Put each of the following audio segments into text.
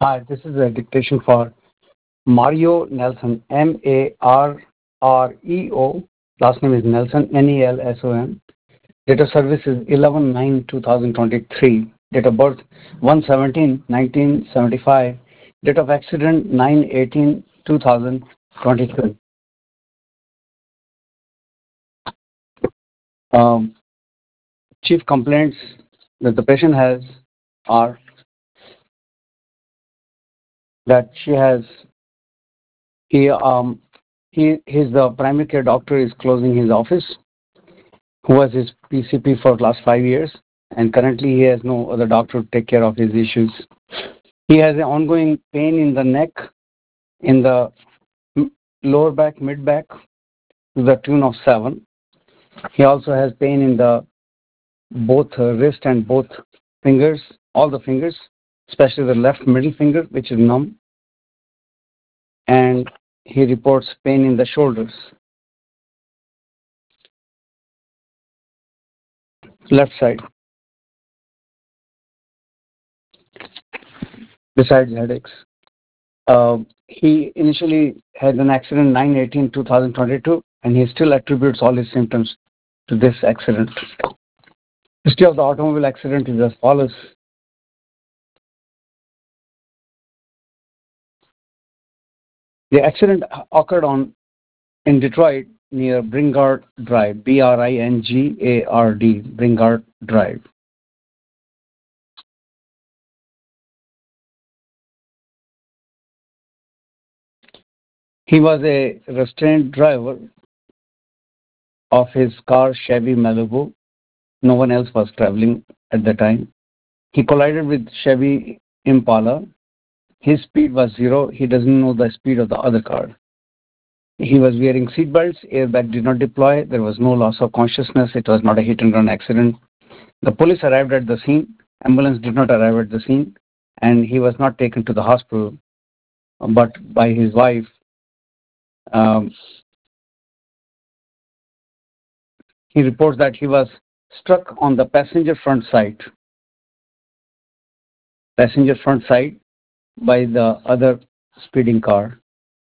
Hi, this is a dictation for Mario Nelson, Marreo. Last name is Nelson, Nelson. Date of service is 11/9/2023. Date of birth 1/17/1975. Date of accident 9/18/2023. Um, Chief complaints that the patient has are that she has he his the primary care doctor is closing his office, who was his PCP for last 5 years, and currently he has no other doctor to take care of his issues. He has an ongoing pain in the neck, in the lower back, mid back, to the tune of 7. He also has pain in the both wrist and both fingers, all the fingers, especially the left middle finger, which is numb, and he reports pain in the shoulders, left side, besides headaches. He initially had an accident 9/18/2022, and he still attributes all his symptoms to this accident. History of the automobile accident is as follows. The accident occurred in Detroit near Bringard Drive, Bringard, Bringard Drive. He was a restrained driver of his car Chevy Malibu. No one else was traveling at the time. He collided with Chevy Impala. His speed was 0. He doesn't know the speed of the other car. He was wearing seatbelts. Airbag did not deploy. There was no loss of consciousness. It was not a hit and run accident. The police arrived at the scene. Ambulance did not arrive at the scene, and he was not taken to the hospital, but by his wife. Um, he reports that he was struck on the passenger front side by the other speeding car.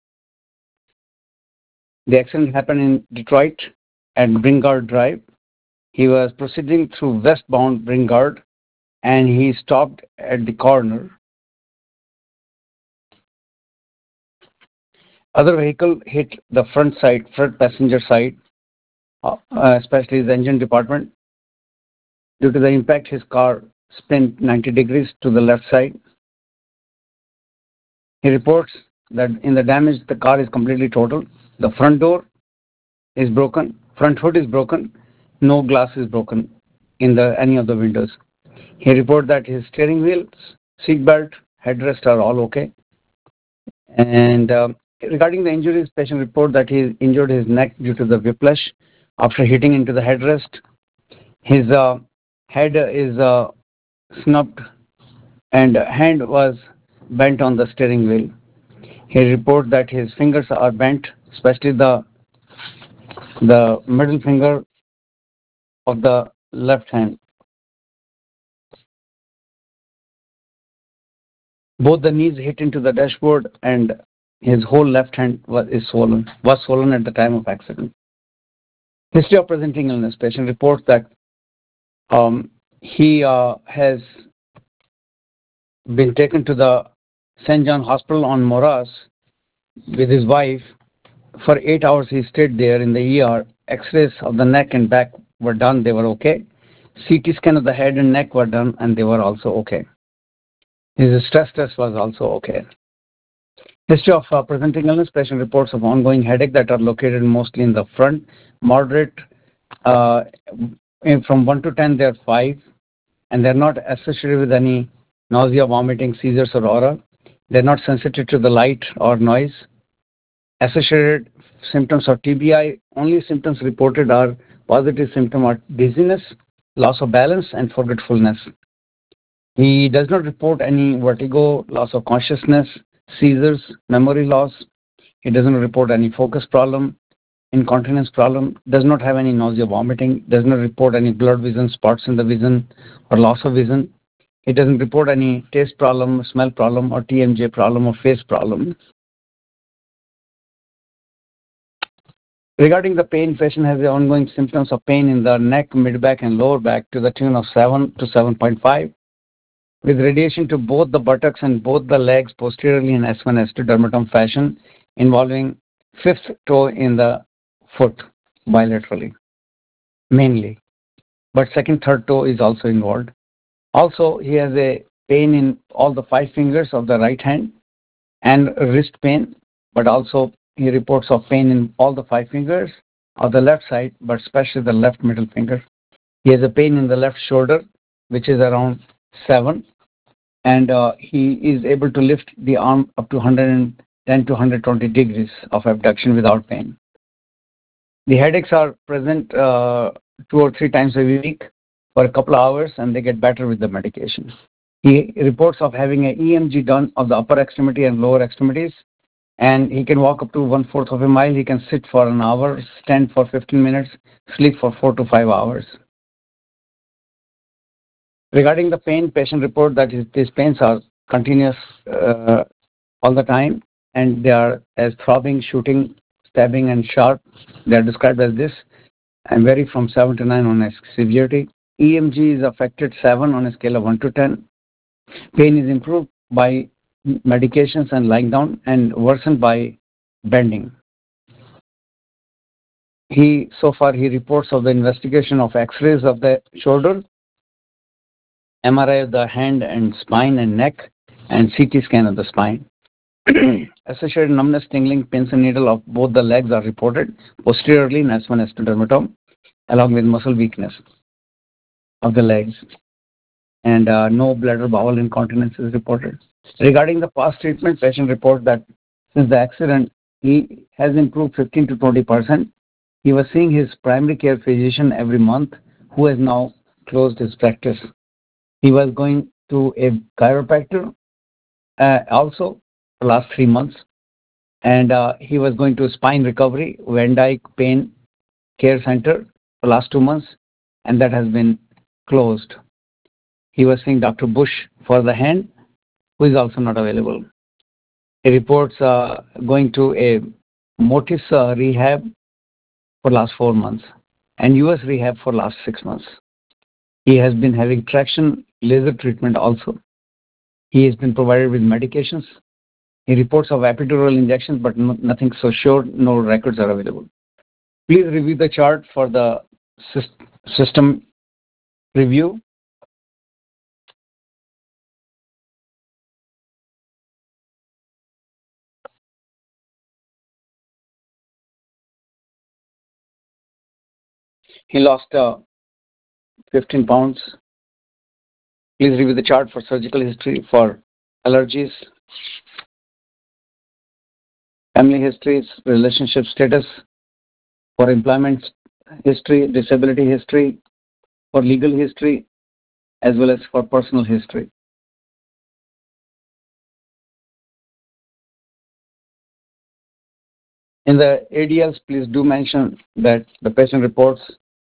The accident happened in Detroit at Bringard Drive. He was proceeding through westbound Bringard, and he stopped at the corner. Other vehicle hit the front passenger side, especially the engine department. Due to the impact, his car spun 90 degrees to the left side. He reports that in the damage, the car is completely total. The front door is broken, front hood is broken, no glass is broken in any of the windows. He reports that his steering wheel, seat belt, headrest are all okay. And regarding the injuries, patient report that he injured his neck due to the whiplash after hitting into the headrest. His head is snubbed, and hand was bent on the steering wheel. He reports that his fingers are bent, especially the middle finger of the left hand. Both the knees hit into the dashboard, and his whole left hand was swollen at the time of accident. History of presenting illness. Patient reports that he has been taken to the St. John Hospital on Moras with his wife. For 8 hours he stayed there in the ER. X-rays of the neck and back were done. They were okay. CT scan of the head and neck were done, and they were also okay. His stress test was also okay. History of presenting illness. Patient reports of ongoing headache that are located mostly in the front. Moderate. From 1 to 10, they are 5, and they're not associated with any nausea, vomiting, seizures, or aura. They're not sensitive to the light or noise. Associated symptoms of TBI, only symptoms reported are positive symptom are dizziness, loss of balance, and forgetfulness. He does not report any vertigo, loss of consciousness, seizures, memory loss. He doesn't report any focus problem, incontinence problem, does not have any nausea, vomiting, does not report any blurred vision, spots in the vision, or loss of vision. He doesn't report any taste problem, smell problem, or TMJ problem or face problem. Regarding the pain, patient has the ongoing symptoms of pain in the neck, mid-back, and lower back to the tune of 7 to 7.5, with radiation to both the buttocks and both the legs posteriorly in S1, S2 dermatome fashion, involving fifth toe in the foot bilaterally, mainly. But second, third toe is also involved. Also, he has a pain in all the 5 fingers of the right hand and wrist pain, but also he reports of pain in all the 5 fingers of the left side, but especially the left middle finger. He has a pain in the left shoulder, which is around 7, and he is able to lift the arm up to 110 to 120 degrees of abduction without pain. The headaches are present 2 or 3 times a week for a couple of hours, and they get better with the medication. He reports of having an EMG done of the upper extremity and lower extremities, and he can walk up to 1/4 of a mile. He can sit for an hour, stand for 15 minutes, sleep for 4 to 5 hours. Regarding the pain, patient report that these pains are continuous all the time, and they are as throbbing, shooting, stabbing, and sharp. They are described as this, and vary from 7 to 9 on a severity. EMG is affected 7 on a scale of 1 to 10. Pain is improved by medications and lying down, and worsened by bending. So far he reports of the investigation of X-rays of the shoulder, MRI of the hand and spine and neck, and CT scan of the spine. Associated numbness, tingling, pins and needle of both the legs are reported posteriorly in S1, S2 dermatome, along with muscle weakness of the legs, and no bladder bowel incontinence is reported. Regarding the past treatment, patient reports that since the accident, he has improved 15 to 20%. He was seeing his primary care physician every month, who has now closed his practice. He was going to a chiropractor also the last 3 months, and he was going to Spine Recovery, Van Dyke Pain Care Center the last 2 months, and that has been closed. He was seeing Dr. Bush for the hand, who is also not available. He reports going to a Motis rehab for last 4 months and US rehab for last 6 months. He has been having traction laser treatment also. He has been provided with medications. He reports of epidural injections, but nothing so sure, no records are available. Please review the chart for the system review. He lost 15 pounds. Please review the chart for surgical history, for allergies, family histories, relationship status, for employment history, disability history, for legal history, as well as for personal history. In the ADLs, please do mention that the patient reports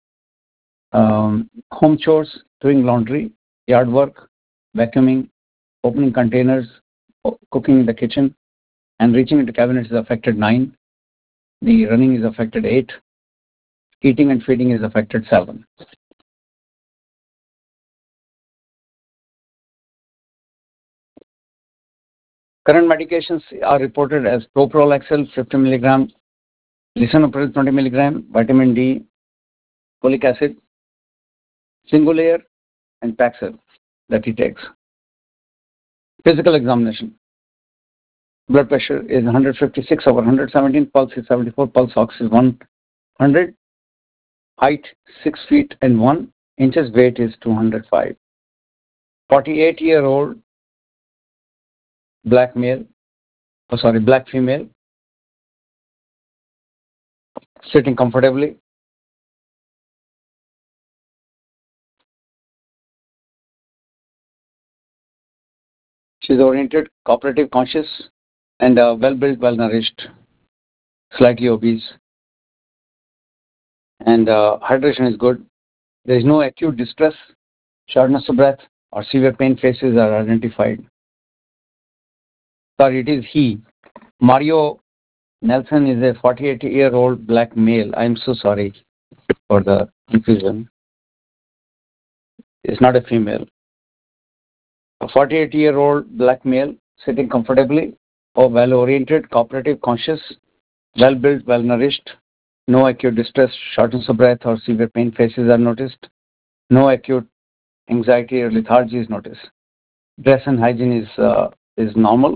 home chores, doing laundry, yard work, vacuuming, opening containers, cooking in the kitchen, and reaching into cabinets is affected 9. The running is affected 8. Eating and feeding is affected 7. Current medications are reported as Toprol XL 50 mg, Lisinopril 20 mg, vitamin D, folic acid, Singulair, and Paxil that he takes. Physical examination. Blood pressure is 156 over 117, pulse is 74, pulse ox is 100, height 6 feet and 1 inches, weight is 205. 48-year-old black female, sitting comfortably. She's oriented, cooperative, conscious, and well-built, well-nourished, slightly obese. And hydration is good. There is no acute distress, shortness of breath, or severe pain faces are identified. Sorry, it is he. Mario Nelson is a 48-year-old black male. I'm so sorry for the confusion. It's not a female. A 48-year-old black male sitting comfortably or well-oriented, cooperative, conscious, well-built, well-nourished. No acute distress, shortness of breath, or severe pain faces are noticed. No acute anxiety or lethargy is noticed. Dress and hygiene is normal.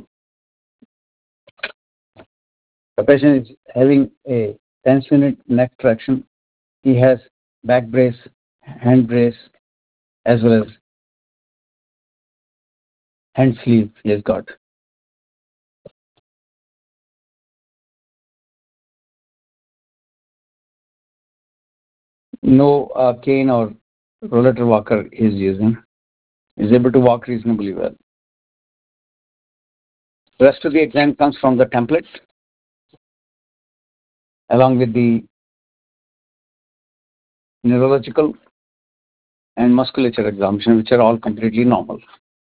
The patient is having a tense-unit neck traction. He has back brace, hand brace, as well as hand sleeve he has got. No cane or rollator walker is using. Is able to walk reasonably well. The rest of the exam comes from the template along with the neurological and musculature examination, which are all completely normal.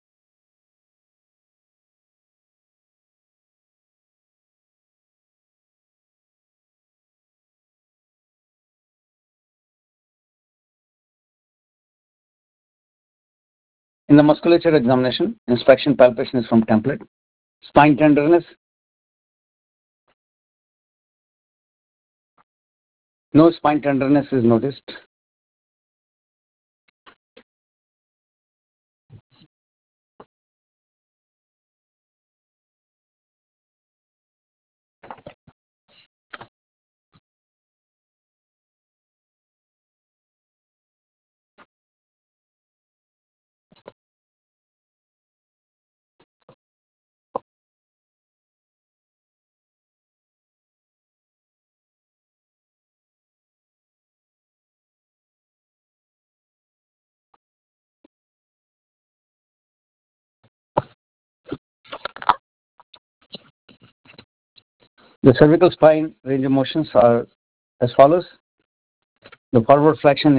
In the musculature examination, inspection palpation is from template. Spine tenderness, no spine tenderness is noticed. The cervical spine range of motions are as follows. The forward flexion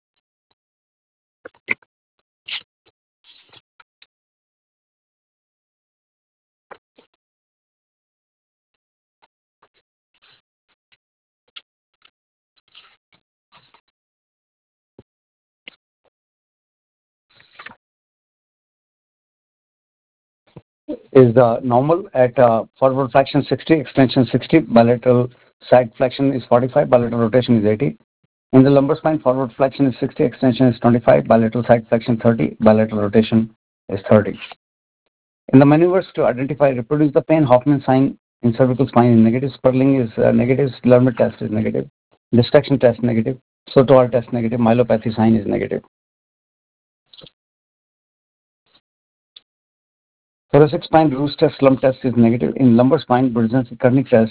is normal at forward flexion 60, extension 60, bilateral side flexion is 45, bilateral rotation is 80. In the lumbar spine, forward flexion is 60, extension is 25, bilateral side flexion 30, bilateral rotation is 30. In the maneuvers to identify, reproduce the pain, Hoffman sign in cervical spine is negative, Sperling is negative, Lermit test is negative, distraction test negative, Sotomayor test negative, myelopathy sign is negative. Thoracic spine, Roos test, slump test is negative. In lumbar spine, Brzezinski-Kernig test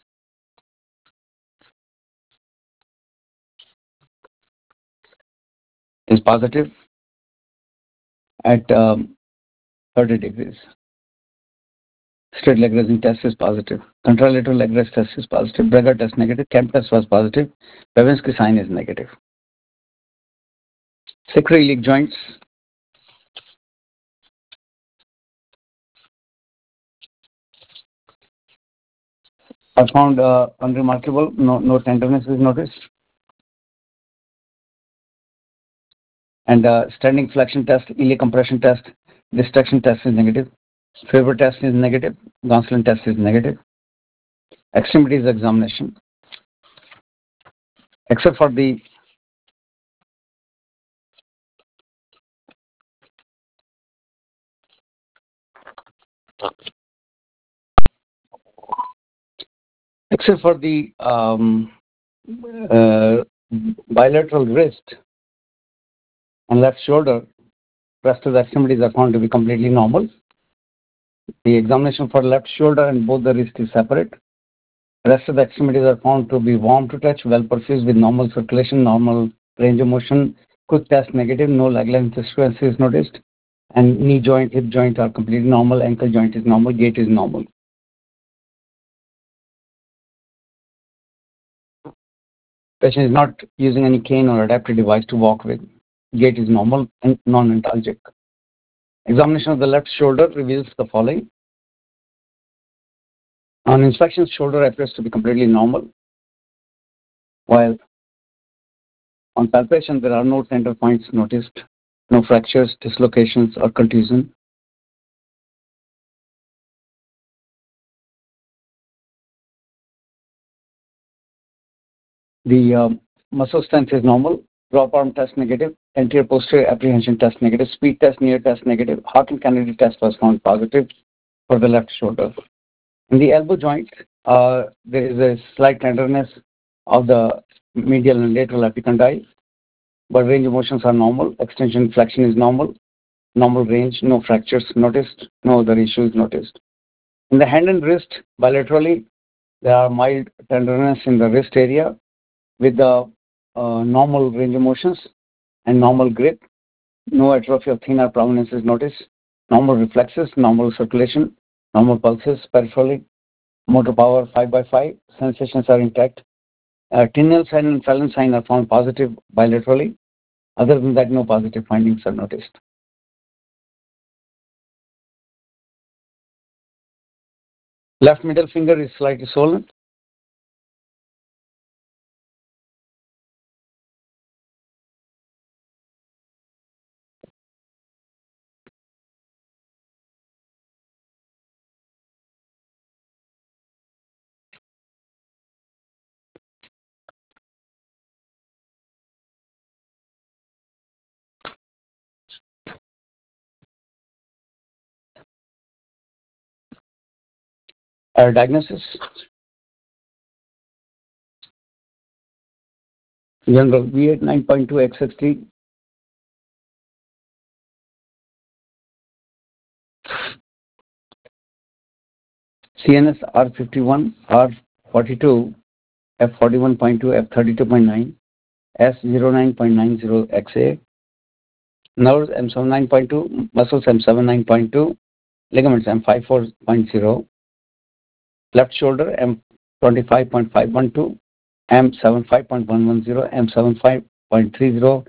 is positive at 30 degrees. Straight leg raising test is positive. Contralateral leg raise test is positive. Breger test negative. Kemp test was positive. Babinski sign is negative. Sacroiliac joints are found unremarkable. No tenderness is noticed. And standing flexion test, iliac compression test, distraction test is negative. Faber test is negative. Gonsalves test is negative. Extremities examination. Except for the except for the uh, bilateral wrist and left shoulder, rest of the extremities are found to be completely normal. The examination for left shoulder and both the wrist is separate. Rest of the extremities are found to be warm to touch, well perfused with normal circulation, normal range of motion. Quick test negative, no leg length discrepancy is noticed. And knee joint, hip joint are completely normal, ankle joint is normal, gait is normal. Patient is not using any cane or adaptive device to walk with. Gait is normal and non-antalgic. Examination of the left shoulder reveals the following. On inspection, shoulder appears to be completely normal, while on palpation there are no tender points noticed, no fractures, dislocations, or contusion. The muscle strength is normal. Drop arm test negative. Anterior posterior apprehension test negative. Speed test near test negative. Hawk and Kennedy test was found positive for the left shoulder. In the elbow joint, there is a slight tenderness of the medial and lateral epicondyles, but range of motions are normal. Extension flexion is normal. Normal range, no fractures noticed, no other issues noticed. In the hand and wrist, bilaterally, there are mild tenderness in the wrist area with the normal range of motions and normal grip. No atrophy of thin arm prominence is noticed. Normal reflexes, normal circulation, normal pulses peripherally. Motor power 5/5. Sensations are intact. Tinel sign and Fallon sign are found positive bilaterally. Other than that, no positive findings are noticed. Left middle finger is slightly swollen. Diagnosis: general V8 9.2 XXT, CNS R51, R42, F41.2, F32.9, S09.90XA, nerves M79.2, muscles M79.2, ligaments M54.0, left shoulder M25.512, M75.110, M75.30,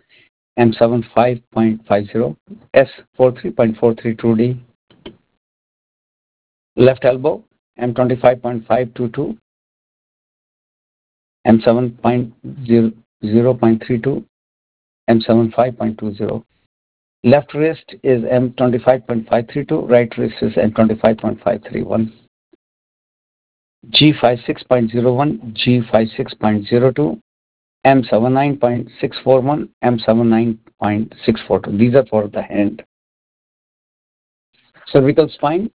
M75.50, S43.432D, left elbow M25.522, M7.0.32, M75.20. Left wrist is M25.532, right wrist is M25.531. G56.01, G56.02, M79.641, M79.642. These are for the hand. Cervical spine,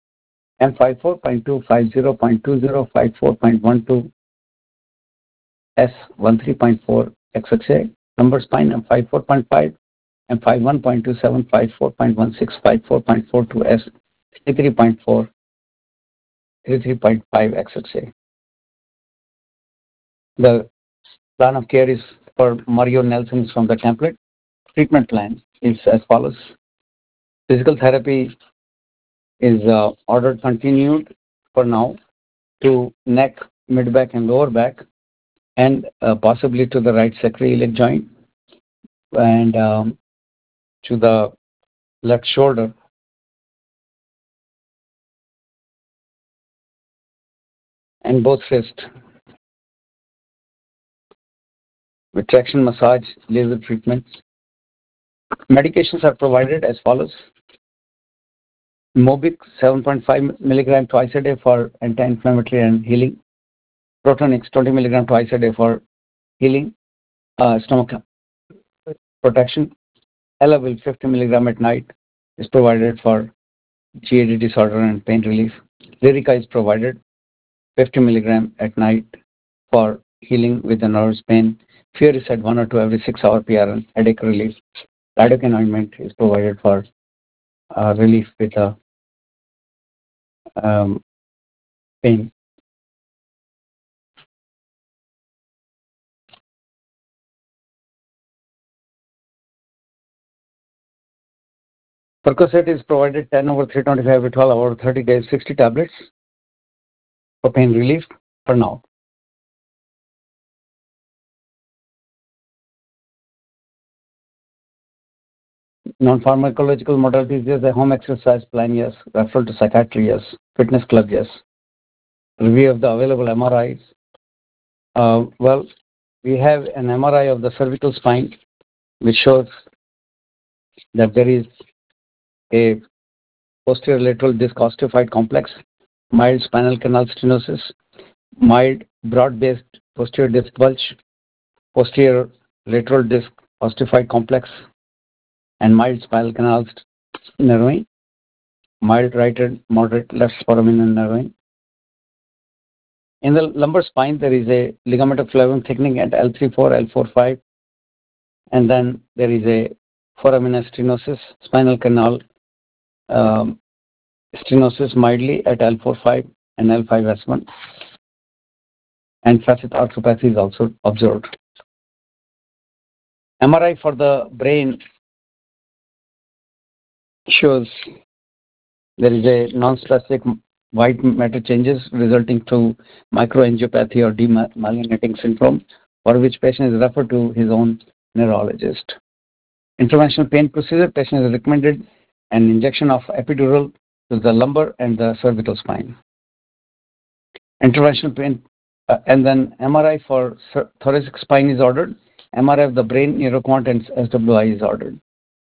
M54.250.20, 54.12, S13.4 XXA. Lumbar spine, M54.5, M51.27, 54.16, 54.42, S 33.4, 33.5 XXA. The plan of care is for Mario Nelson is from the template. Treatment plan is as follows. Physical therapy is ordered continued for now to neck, mid back, and lower back, and possibly to the right sacroiliac joint and to the left shoulder. And both wrists with traction massage, laser treatments. Medications are provided as follows. Mobic 7.5 milligram twice a day for anti-inflammatory and healing. Protonix 20 milligram twice a day for healing, stomach protection. Elavil 50 milligram at night is provided for GAD disorder and pain relief. Lyrica is provided 50 milligram at night for healing with the nerves pain. Furiside 1 or 2 every 6-hour PRN, headache relief. Lidocaine ointment is provided for relief with pain. Percocet is provided 10 over 325 every 12 hours, 30 days, 60 tablets for pain relief for now. Non-pharmacological modalities, yes. A home exercise plan, yes. Referral to psychiatry, yes. Fitness club, yes. Review of the available MRIs. Well, we have an MRI of the cervical spine, which shows that there is a posterior lateral disc osteophyte complex, mild spinal canal stenosis, mild broad-based posterior disc bulge, posterior lateral disc osteophyte complex, and mild spinal canal narrowing, mild right and moderate left foraminal narrowing. In the lumbar spine, there is a ligamentum flavum thickening at L34, L45, and then there is a foraminal stenosis, spinal canal stenosis mildly at L45 and L5S1, and facet arthropathy is also observed. MRI for the brain shows there is a non-specific white matter changes resulting to microangiopathy or demyelinating syndrome, for which patient is referred to his own neurologist. Interventional pain procedure, patient is recommended an injection of epidural to the lumbar and the cervical spine. Interventional pain, and then MRI for thoracic spine is ordered. MRI of the brain, neuroquant, and SWI is ordered.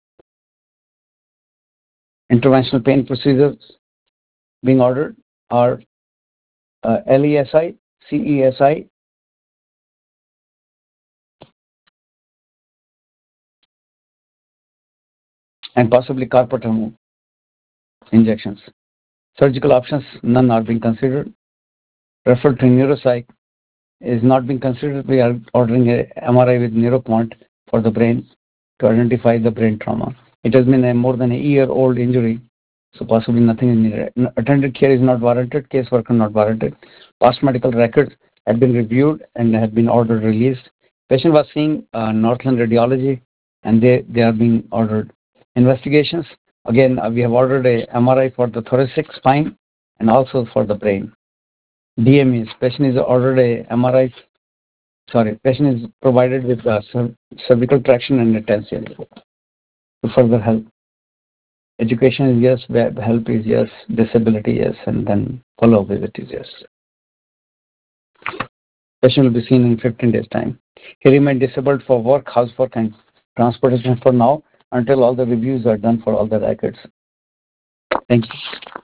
Interventional pain procedures being ordered are LESI, CESI, and possibly carpal injections. Surgical options, none are being considered. Referred to neuropsych is not being considered. We are ordering a MRI with neuroquant for the brain to identify the brain trauma. It has been a more than a year-old injury, so possibly nothing is needed. Attended care is not warranted. Caseworker not warranted. Past medical records have been reviewed and have been ordered released. Patient was seeing Northland Radiology, and they are being ordered. Investigations, again, we have ordered a MRI for the thoracic spine and also for the brain. DMEs, patient is ordered a MRI, patient is provided with cervical traction and a tension to further help. Education is yes, web help is yes, disability yes, and then follow-up visit is yes. Patient will be seen in 15 days' time. He remained disabled for work, housework, and transportation for now until all the reviews are done for all the records. Thank you.